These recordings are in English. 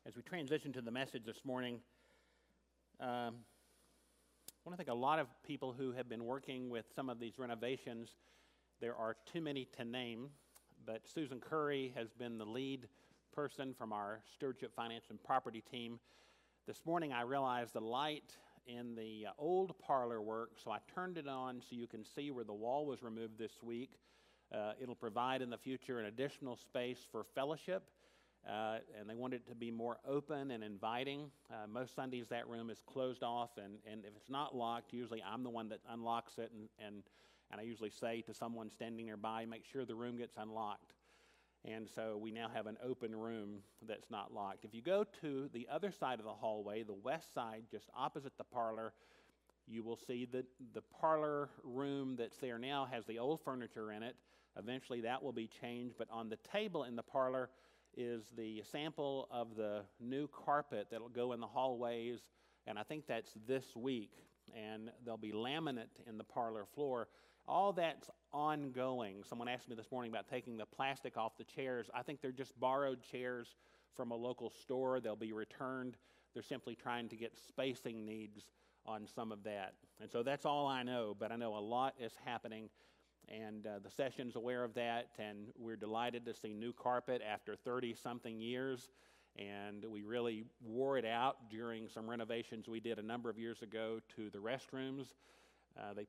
As we transition to the message this morning, I want to thank a lot of people who have been working with some of these renovations. There are too many to name, but Susan Curry has been the lead person from our Stewardship, Finance, and Property team. This morning I realized the light in the old parlor worked, so I turned it on so you can see where the wall was removed this week. It'll provide in the future an additional space for fellowship. And they want it to be more open and inviting. Most Sundays that room is closed off, and if it's not locked, usually I'm the one that unlocks it, and I usually say to someone standing nearby, make sure the room gets unlocked. And so we now have an open room that's not locked. If you go to the other side of the hallway, the west side, just opposite the parlor, you will see that the parlor room that's there now has the old furniture in it. Eventually that will be changed, but on the table in the parlor is the sample of the new carpet that'll go in the hallways, and I think that's this week, and there'll be laminate in the parlor floor. All that's ongoing. Someone asked me this morning about taking the plastic off the chairs. I think they're just borrowed chairs from a local store. They'll be returned. They're simply trying to get spacing needs on some of that. And so that's all I know, but I know a lot is happening. And the session's aware of that, and we're delighted to see new carpet after 30-something years. And we really wore it out during some renovations we did a number of years ago to the restrooms. They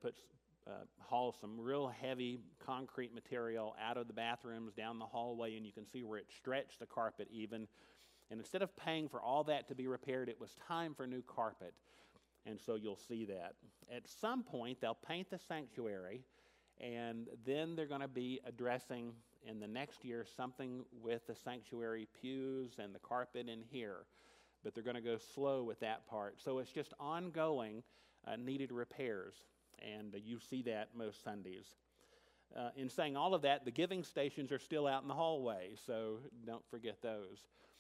hauled some real heavy concrete material out of the bathrooms down the hallway, and you can see where it stretched the carpet even. And instead of paying for all that to be repaired, it was time for new carpet. And so you'll see that. At some point, they'll paint the sanctuary, and then they're going to be addressing in the next year something with the sanctuary pews and the carpet in here. But they're going to go slow with that part. So it's just ongoing needed repairs, and you see that most Sundays. In saying all of that, the giving stations are still out in the hallway, so don't forget those.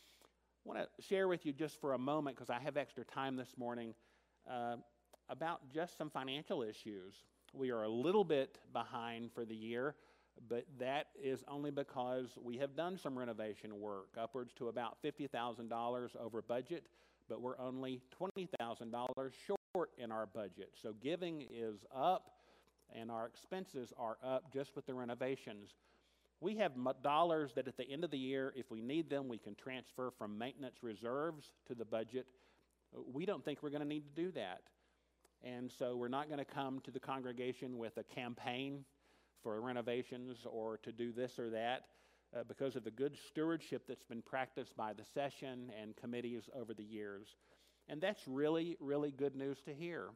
I want to share with you just for a moment, because I have extra time this morning, about just some financial issues. We are a little bit behind for the year, but that is only because we have done some renovation work, upwards to about $50,000 over budget, but we're only $20,000 short in our budget. So giving is up, and our expenses are up just with the renovations. We have dollars that at the end of the year, if we need them, we can transfer from maintenance reserves to the budget. We don't think we're going to need to do that. And so we're not going to come to the congregation with a campaign for renovations or to do this or that because of the good stewardship that's been practiced by the session and committees over the years. And that's really, really good news to hear.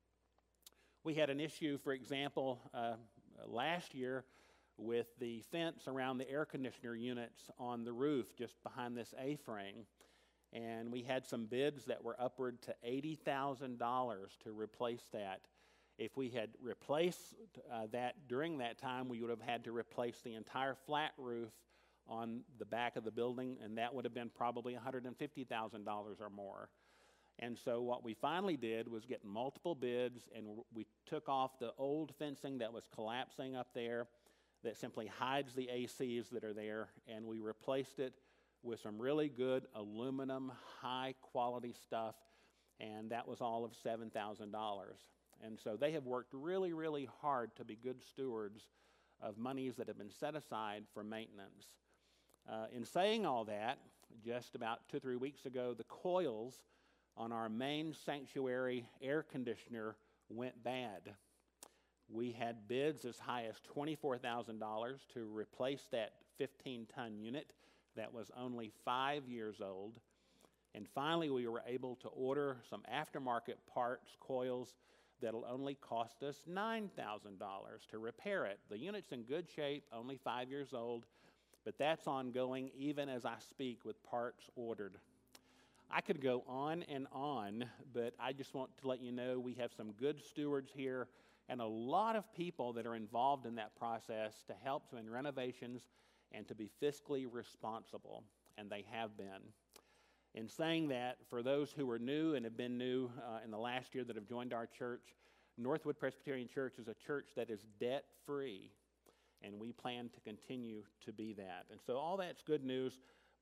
We had an issue, for example, last year with the fence around the air conditioner units on the roof just behind this A-frame. And we had some bids that were upward to $80,000 to replace that. If we had replaced that during that time, we would have had to replace the entire flat roof on the back of the building, and that would have been probably $150,000 or more. And so what we finally did was get multiple bids, and we took off the old fencing that was collapsing up there that simply hides the ACs that are there, and we replaced it with some really good aluminum, high-quality stuff, and that was all of $7,000. And so they have worked really, really hard to be good stewards of monies that have been set aside for maintenance. In saying all that, just about 2 or 3 weeks ago, the coils on our main sanctuary air conditioner went bad. We had bids as high as $24,000 to replace that 15-ton unit that was only 5 years old. And finally, we were able to order some aftermarket parts, coils, that'll only cost us $9,000 to repair it. The unit's in good shape, only 5 years old, but that's ongoing even as I speak with parts ordered. I could go on, but I just want to let you know we have some good stewards here and a lot of people that are involved in that process to help in renovations and to be fiscally responsible, and they have been. In saying that, for those who are new and have been new in the last year that have joined our church, Northwood Presbyterian Church is a church that is debt-free, and we plan to continue to be that. And so all that's good news,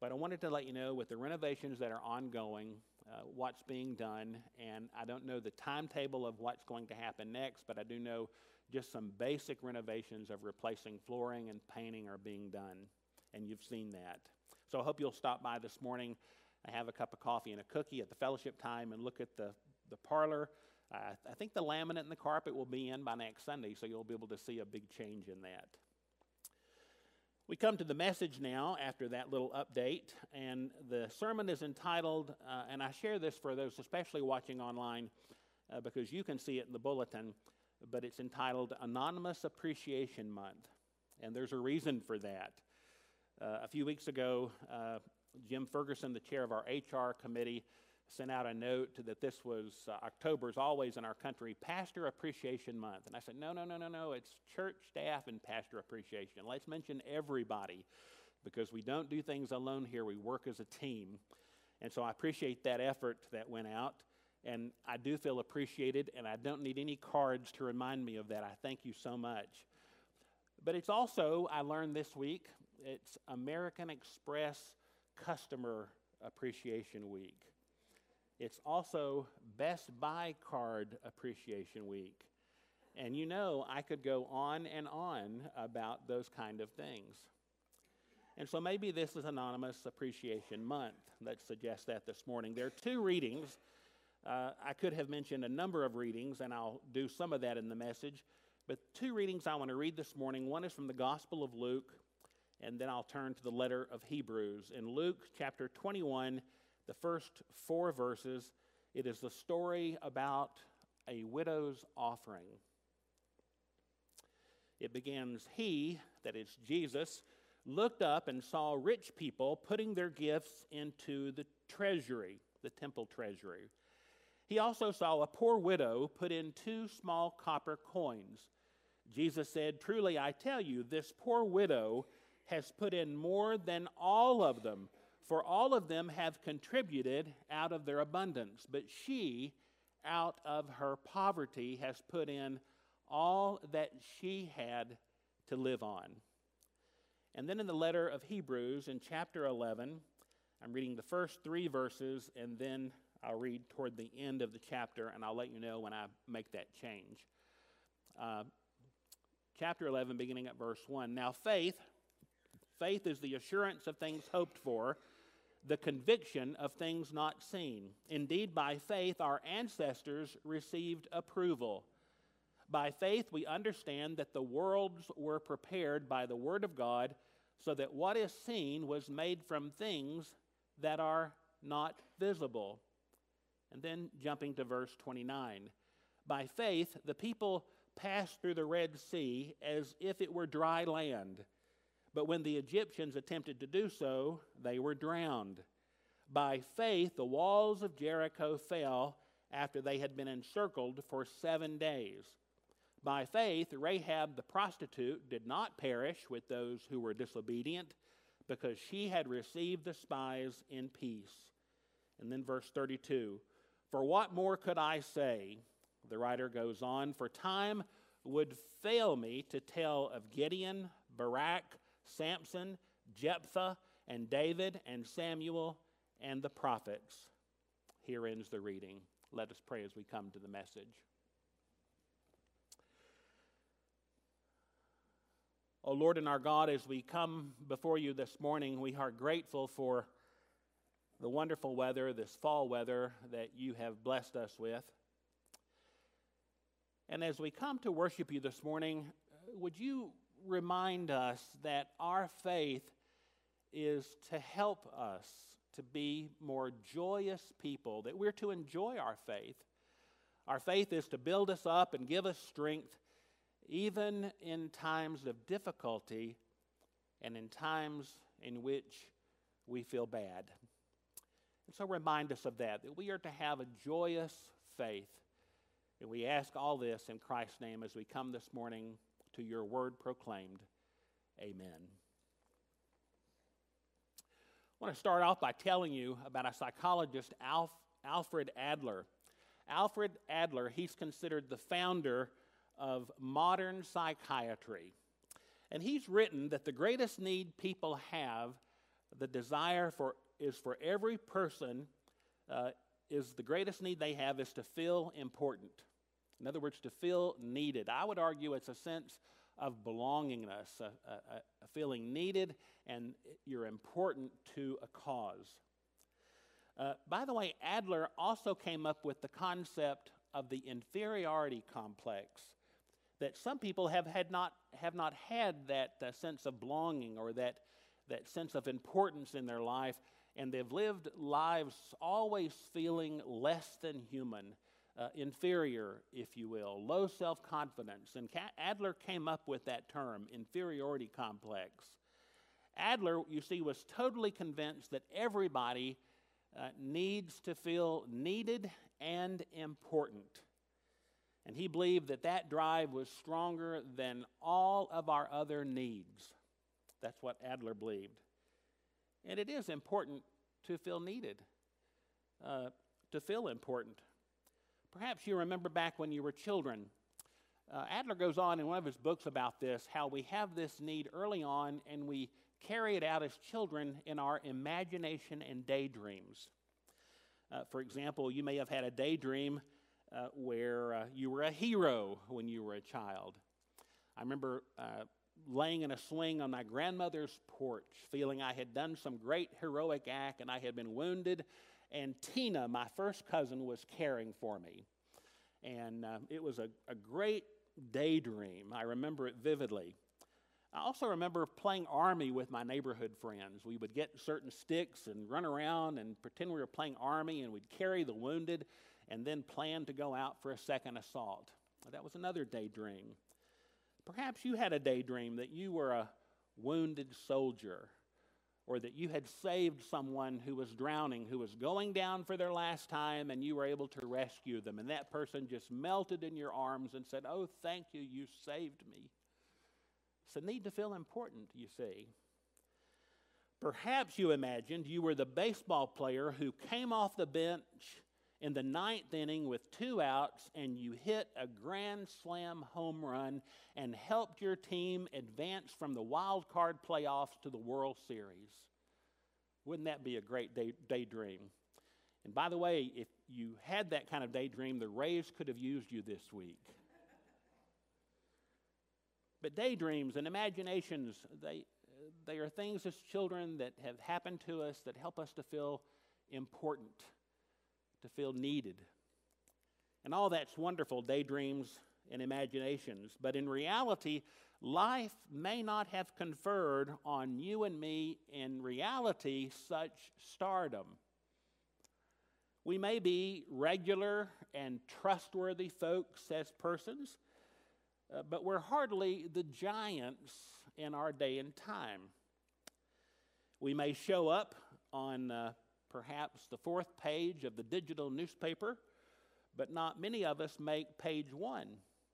But I wanted to let you know with the renovations that are ongoing, what's being done, and I don't know the timetable of what's going to happen next, but I do know just some basic renovations of replacing flooring and painting are being done, and you've seen that. So I hope you'll stop by this morning. I have a cup of coffee and a cookie at the fellowship time and look at the parlor. I think the laminate and the carpet will be in by next Sunday, so you'll be able to see a big change in that. We come to the message now after that little update, and the sermon is entitled, and I share this for those especially watching online because you can see it in the bulletin, but it's entitled Anonymous Appreciation Month, and there's a reason for that. A few weeks ago, Jim Ferguson, the chair of our HR committee, sent out a note that this was October is always in our country Pastor Appreciation Month. And I said, no, it's church staff and pastor appreciation. Let's mention everybody because we don't do things alone here. We work as a team. And so I appreciate that effort that went out. And I do feel appreciated, and I don't need any cards to remind me of that. I thank you so much. But it's also, I learned this week, it's American Express Customer Appreciation Week. It's also Best Buy Card Appreciation Week. And you know, I could go on and on about those kind of things. And so maybe this is Anonymous Appreciation Month. Let's suggest that this morning. There are two readings. I could have mentioned a number of readings, and I'll do some of that in the message. But two readings I want to read this morning. One is from the Gospel of Luke, and then I'll turn to the letter of Hebrews. In Luke chapter 21, the first 4 verses, it is the story about a widow's offering. It begins, he, that is Jesus, looked up and saw rich people putting their gifts into the treasury, the temple treasury. He also saw a poor widow put in 2 small copper coins. Jesus said, truly I tell you, this poor widow has put in more than all of them, for all of them have contributed out of their abundance, but she, out of her poverty, has put in all that she had to live on. And then in the letter of Hebrews, in chapter 11, I'm reading the first 3 verses, and then I'll read toward the end of the chapter, and I'll let you know when I make that change. Chapter 11, beginning at verse 1. Now faith is the assurance of things hoped for, the conviction of things not seen. Indeed, by faith our ancestors received approval. By faith we understand that the worlds were prepared by the word of God, so that what is seen was made from things that are not visible. And then jumping to verse 29. By faith the people passed through the Red Sea as if it were dry land. But when the Egyptians attempted to do so, they were drowned. By faith, the walls of Jericho fell after they had been encircled for 7 days. By faith, Rahab the prostitute did not perish with those who were disobedient, because she had received the spies in peace. And then verse 32, for what more could I say? The writer goes on, for time would fail me to tell of Gideon, Barak, Samson, Jephthah, and David, and Samuel, and the prophets. Here ends the reading. Let us pray as we come to the message. O Lord and our God, as we come before you this morning, we are grateful for the wonderful weather, this fall weather that you have blessed us with. And as we come to worship you this morning, would you remind us that our faith is to help us to be more joyous people, that we're to enjoy our faith. Our faith is to build us up and give us strength, even in times of difficulty and in times in which we feel bad. And so remind us of that we are to have a joyous faith. And we ask all this in Christ's name as we come this morning to your word proclaimed. Amen. I want to start off by telling you about a psychologist, Alfred Adler. Alfred Adler, he's considered the founder of modern psychiatry. And he's written that the greatest need people have The desire is for every person, is the greatest need they have is to feel important. In other words, to feel needed. I would argue it's a sense of belongingness, a feeling needed, and you're important to a cause. By the way, Adler also came up with the concept of the inferiority complex, that some people have not had that sense of belonging or that sense of importance in their life, and they've lived lives always feeling less than human, inferior, if you will, low self-confidence. And Adler came up with that term, inferiority complex. Adler, you see, was totally convinced that everybody needs to feel needed and important. And he believed that drive was stronger than all of our other needs. That's what Adler believed. And it is important to feel needed, to feel important. Perhaps you remember back when you were children. Adler goes on in one of his books about this, how we have this need early on and we carry it out as children in our imagination and daydreams. For example, you may have had a daydream where you were a hero when you were a child. I remember laying in a swing on my grandmother's porch, feeling I had done some great heroic act and I had been wounded, and Tina, my first cousin, was caring for me. And it was a great daydream. I remember it vividly. I also remember playing army with my neighborhood friends. We would get certain sticks and run around and pretend we were playing army, and we'd carry the wounded and then plan to go out for a second assault. That was another daydream. Perhaps you had a daydream that you were a wounded soldier, or that you had saved someone who was drowning, who was going down for their last time, and you were able to rescue them. And that person just melted in your arms and said, "Oh, thank you, you saved me." It's a need to feel important, you see. Perhaps you imagined you were the baseball player who came off the bench in the ninth inning with 2 outs, and you hit a grand slam home run and helped your team advance from the wild card playoffs to the World Series. Wouldn't that be a great daydream? And by the way, if you had that kind of daydream, the Rays could have used you this week. But daydreams and imaginations, they are things as children that have happened to us that help us to feel important, to feel needed. And all that's wonderful, daydreams and imaginations. But in reality, life may not have conferred on you and me in reality such stardom. We may be regular and trustworthy folks as persons, but we're hardly the giants in our day and time. We may show up on perhaps the 4th page of the digital newspaper, but not many of us make page 1.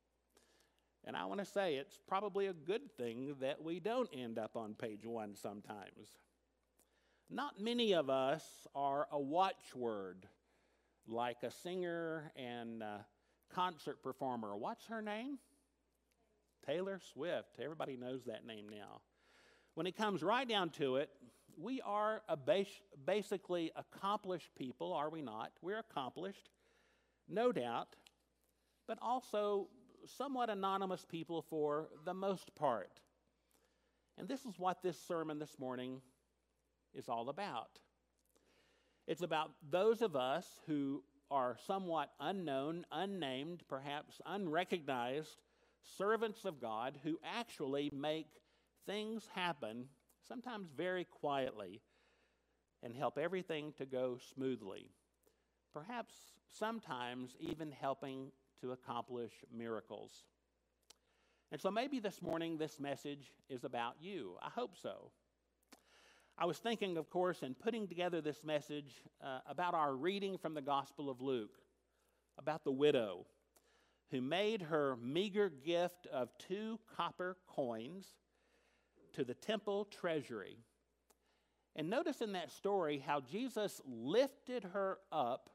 And I want to say it's probably a good thing that we don't end up on page 1 sometimes. Not many of us are a watchword, like a singer and concert performer. What's her name? Taylor Swift. Everybody knows that name now. When it comes right down to it, we are basically accomplished people, are we not? We're accomplished, no doubt, but also somewhat anonymous people for the most part. And this is what this sermon this morning is all about. It's about those of us who are somewhat unknown, unnamed, perhaps unrecognized servants of God who actually make things happen, sometimes very quietly, and help everything to go smoothly. Perhaps sometimes even helping to accomplish miracles. And so maybe this morning this message is about you. I hope so. I was thinking, of course, in putting together this message about our reading from the Gospel of Luke, about the widow who made her meager gift of 2 copper coins to the temple treasury. And notice in that story how Jesus lifted her up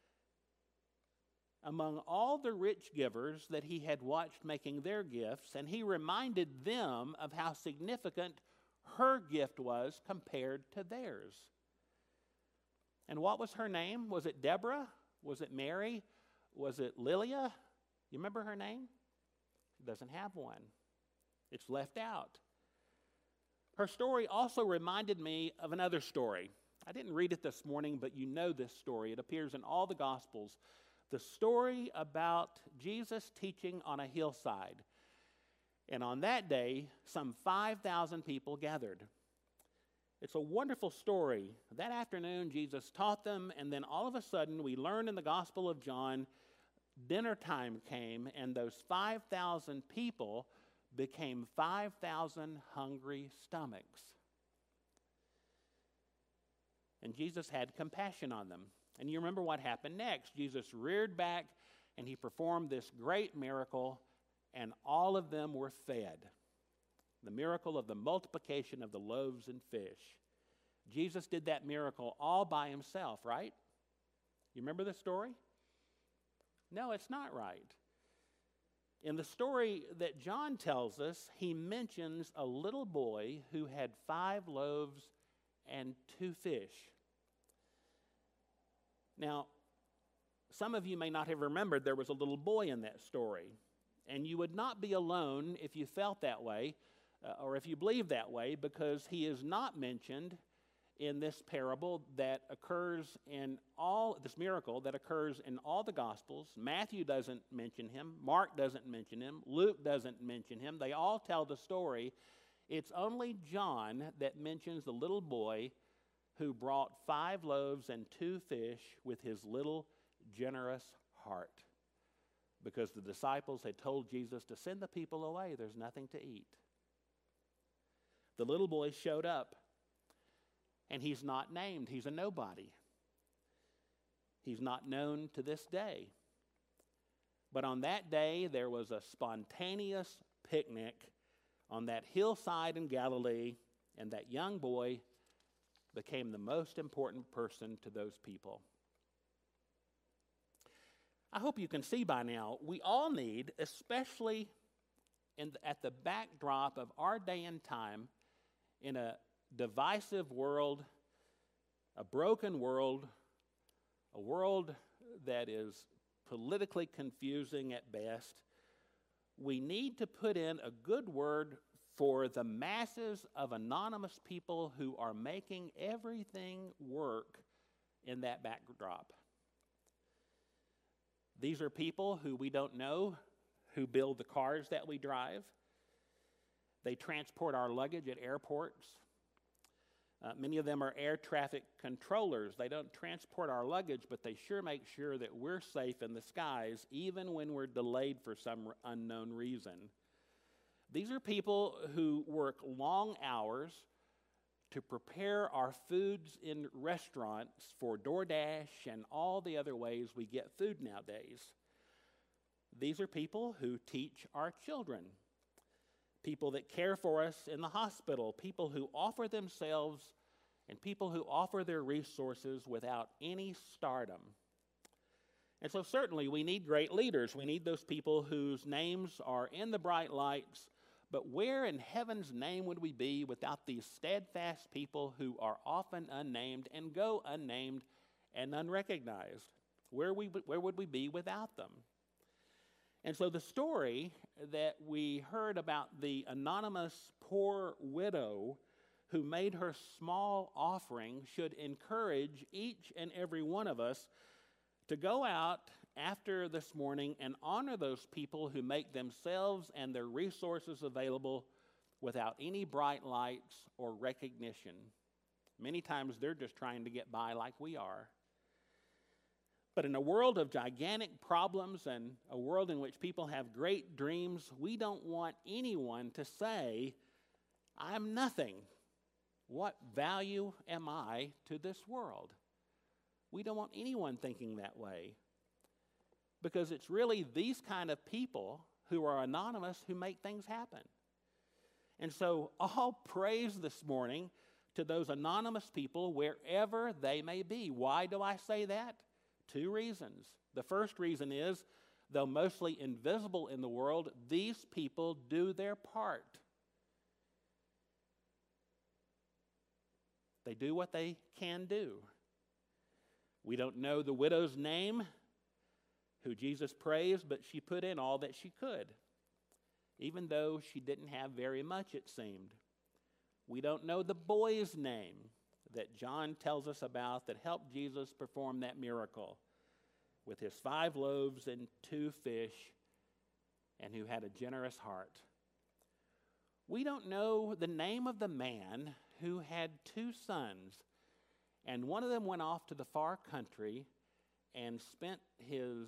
among all the rich givers that he had watched making their gifts, and he reminded them of how significant her gift was compared to theirs. And what was her name? Was it Deborah? Was it Mary? Was it Lilia? You remember her name? She doesn't have one. It's left out. Her story also reminded me of another story. I didn't read it this morning, but you know this story. It appears in all the Gospels. The story about Jesus teaching on a hillside. And on that day, some 5,000 people gathered. It's a wonderful story. That afternoon, Jesus taught them, and then all of a sudden, we learn in the Gospel of John, dinner time came, and those 5,000 people became 5,000 hungry stomachs. And Jesus had compassion on them. And you remember what happened next. Jesus reared back, and he performed this great miracle, and all of them were fed. The miracle of the multiplication of the loaves and fish. Jesus did that miracle all by himself, right? You remember the story? No, it's not right. In the story that John tells us, he mentions a little boy who had 5 loaves and 2 fish. Now, some of you may not have remembered there was a little boy in that story. And you would not be alone if you felt that way, or if you believe that way, because he is not mentioned in this parable that occurs in all, this miracle that occurs in all the Gospels. Matthew doesn't mention him. Mark doesn't mention him. Luke doesn't mention him. They all tell the story. It's only John that mentions the little boy who brought 5 loaves and 2 fish with his little generous heart. Because the disciples had told Jesus to send the people away. There's nothing to eat. The little boy showed up, and he's not named. He's a nobody. He's not known to this day. But on that day, there was a spontaneous picnic on that hillside in Galilee, and that young boy became the most important person to those people. I hope you can see by now, we all need, especially at the backdrop of our day and time, in a divisive world, a broken world, a world that is politically confusing at best, we need to put in a good word for the masses of anonymous people who are making everything work in that backdrop. These are people who we don't know, who build the cars that we drive. They transport our luggage at airports. Many of them are air traffic controllers. They don't transport our luggage, but they sure make sure that we're safe in the skies, even when we're delayed for some unknown reason. These are people who work long hours to prepare our foods in restaurants for DoorDash and all the other ways we get food nowadays. These are people who teach our children, people that care for us in the hospital, people who offer themselves, and people who offer their resources without any stardom. And so certainly we need great leaders. We need those people whose names are in the bright lights. But where in heaven's name would we be without these steadfast people who are often unnamed and go unnamed and unrecognized? Where would we be without them? And so the story that we heard about the anonymous poor widow who made her small offering should encourage each and every one of us to go out after this morning and honor those people who make themselves and their resources available without any bright lights or recognition. Many times they're just trying to get by like we are. But in a world of gigantic problems and a world in which people have great dreams, we don't want anyone to say, I'm nothing. What value am I to this world? We don't want anyone thinking that way. Because it's really these kind of people who are anonymous who make things happen. And so all praise this morning to those anonymous people wherever they may be. Why do I say that? 2 reasons. The first reason is, though mostly invisible in the world, these people do their part. They do what they can do. We don't know the widow's name, who Jesus praised, but she put in all that she could, even though she didn't have very much, it seemed. We don't know the boy's name that John tells us about that helped Jesus perform that miracle with his 5 loaves and 2 fish, and who had a generous heart. We don't know the name of the man who had 2 sons, and one of them went off to the far country and spent his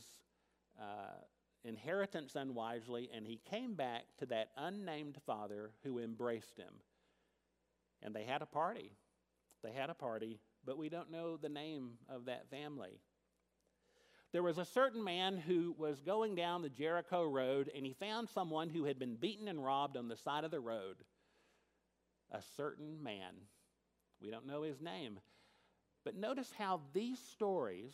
inheritance unwisely, and he came back to that unnamed father who embraced him. And they had a party. They had a party, but we don't know the name of that family. There was a certain man who was going down the Jericho road, and he found someone who had been beaten and robbed on the side of the road. A certain man. We don't know his name. But notice how these stories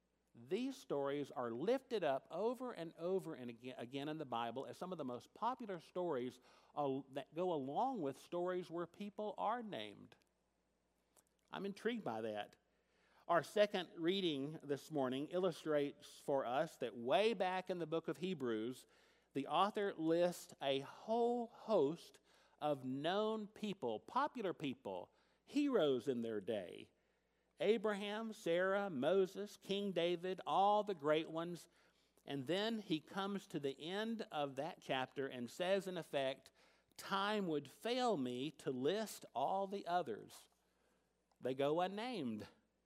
are lifted up over and over and again in the Bible as some of the most popular stories that go along with stories where people are named. I'm intrigued by that. Our second reading this morning illustrates for us that way back in the book of Hebrews, the author lists a whole host of known people, popular people, heroes in their day. Abraham, Sarah, Moses, King David, all the great ones. And then he comes to the end of that chapter and says, in effect, time would fail me to list all the others. They go unnamed.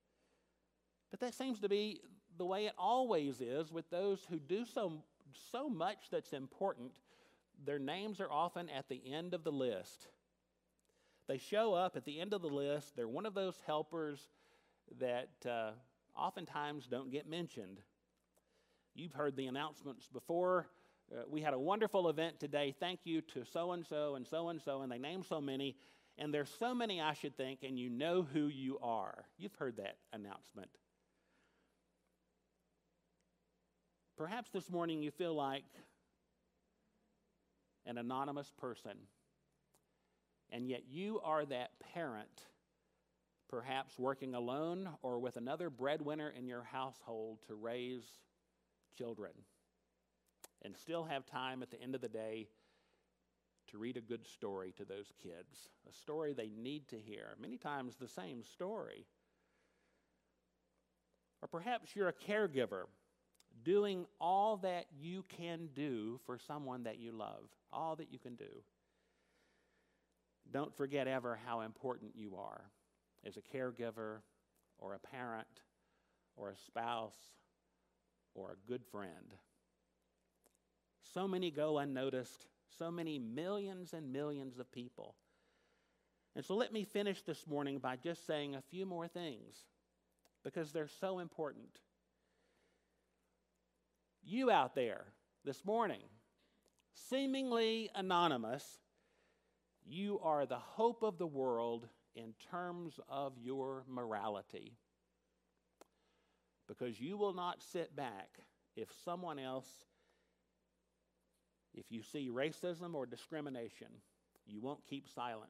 But that seems to be the way it always is with those who do so much that's important. Their names are often at the end of the list. They show up at the end of the list. They're one of those helpers that oftentimes don't get mentioned. You've heard the announcements before. We had a wonderful event today. Thank you to so-and-so and so-and-so, and they named so many. And there's so many, I should think, and you know who you are. You've heard that announcement. Perhaps this morning you feel like an anonymous person, and yet you are that parent, perhaps working alone or with another breadwinner in your household to raise children, and still have time at the end of the day to read a good story to those kids, a story they need to hear, many times the same story. Or perhaps you're a caregiver, doing all that you can do for someone that you love, all that you can do. Don't forget ever how important you are as a caregiver or a parent or a spouse or a good friend. So many go unnoticed, so many millions and millions of people. And so let me finish this morning by just saying a few more things because they're so important. You out there this morning, seemingly anonymous, you are the hope of the world in terms of your morality. Because you will not sit back if someone else, if you see racism or discrimination, you won't keep silent.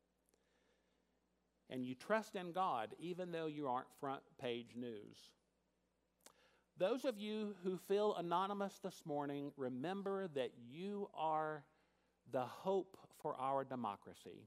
And you trust in God even though you aren't front page news. Those of you who feel anonymous this morning, remember that you are the hope for our democracy.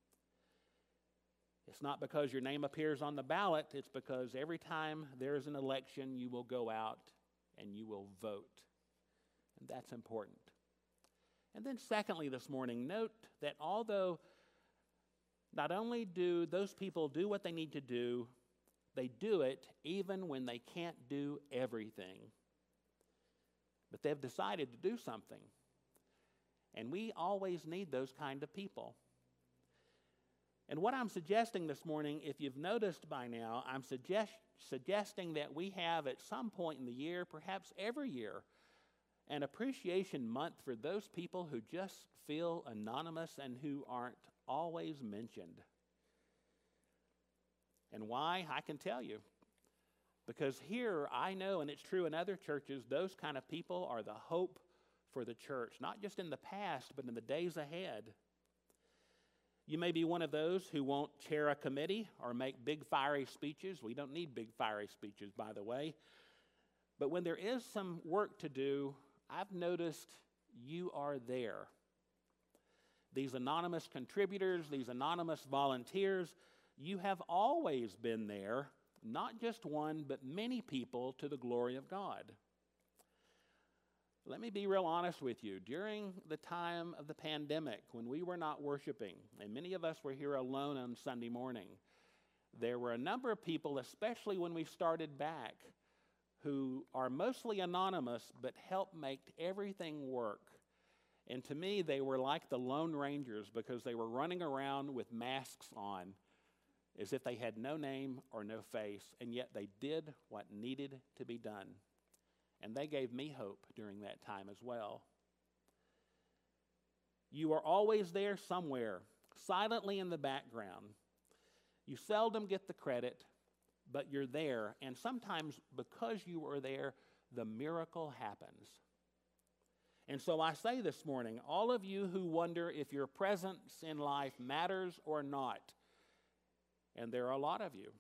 It's not because your name appears on the ballot, it's because every time there's an election, you will go out and you will vote. And that's important. And then secondly this morning, note that although not only do those people do what they need to do, they do it even when they can't do everything. But they've decided to do something. And we always need those kind of people. And what I'm suggesting this morning, if you've noticed by now, I'm suggesting that we have at some point in the year, perhaps every year, an appreciation month for those people who just feel anonymous and who aren't always mentioned. And why? I can tell you. Because here, I know, and it's true in other churches, those kind of people are the hope for the church, not just in the past, but in the days ahead. You may be one of those who won't chair a committee or make big fiery speeches. We don't need big fiery speeches, by the way. But when there is some work to do, I've noticed you are there. These anonymous contributors, these anonymous volunteers, you have always been there, not just one, but many people to the glory of God. Let me be real honest with you. During the time of the pandemic, when we were not worshiping, and many of us were here alone on Sunday morning, there were a number of people, especially when we started back, who are mostly anonymous but help make everything work. And to me, they were like the Lone Rangers because they were running around with masks on as if they had no name or no face, and yet they did what needed to be done. And they gave me hope during that time as well. You are always there somewhere, silently in the background. You seldom get the credit, but you're there. And sometimes because you are there, the miracle happens. And so I say this morning, all of you who wonder if your presence in life matters or not, and there are a lot of you,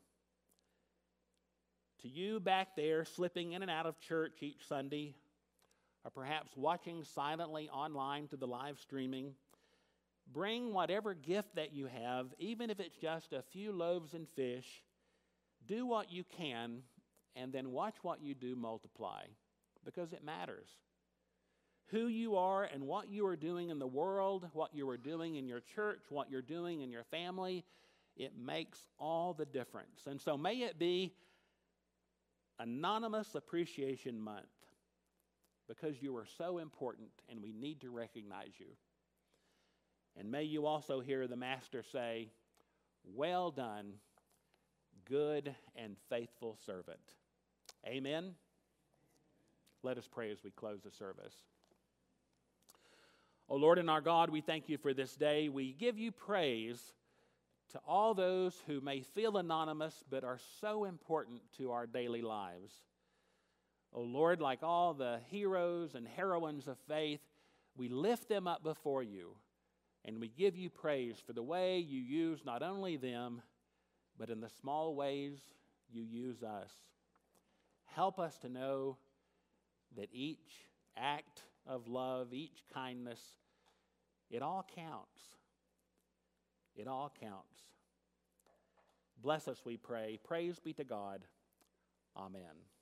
to you back there slipping in and out of church each Sunday, or perhaps watching silently online to the live streaming, bring whatever gift that you have, even if it's just a few loaves and fish. Do what you can, and then watch what you do multiply, because it matters. Who you are and what you are doing in the world, what you are doing in your church, what you're doing in your family, it makes all the difference. And so may it be Anonymous Appreciation Month, because you are so important and we need to recognize you. And may you also hear the Master say, "Well done, good and faithful servant." Amen. Let us pray as we close the service. O Lord and our God, we thank you for this day. We give you praise to all those who may feel anonymous but are so important to our daily lives. O Lord, like all the heroes and heroines of faith, we lift them up before you, and we give you praise for the way you use not only them, but in the small ways you use us. Help us to know that each act of love, each kindness, it all counts. It all counts. Bless us, we pray. Praise be to God. Amen.